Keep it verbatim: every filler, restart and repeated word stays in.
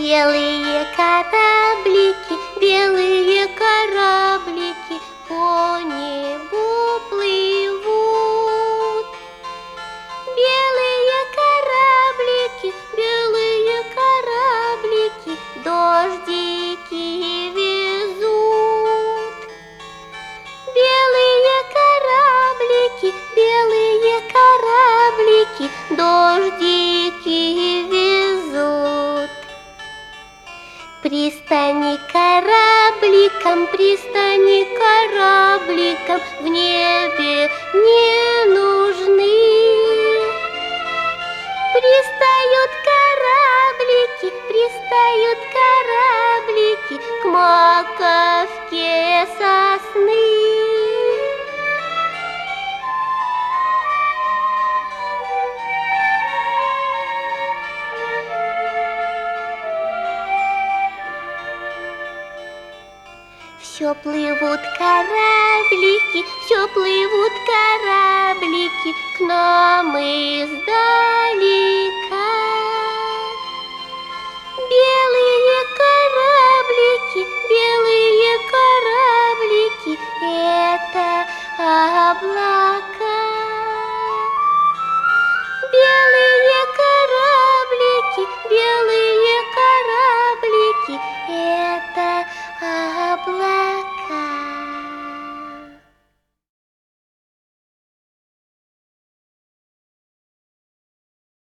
Белые кораблики, белые кораблики по небу плывут. Белые кораблики, белые кораблики дождики везут. Белые кораблики, белые кораблики дождики везут. Пристани корабликом, пристани корабликом, в небе не нужны. Пристают кораблики, пристают кораблики к маковке сосны. Все плывут кораблики, все плывут кораблики к нам издалека. Белые кораблики, белые кораблики — это облака.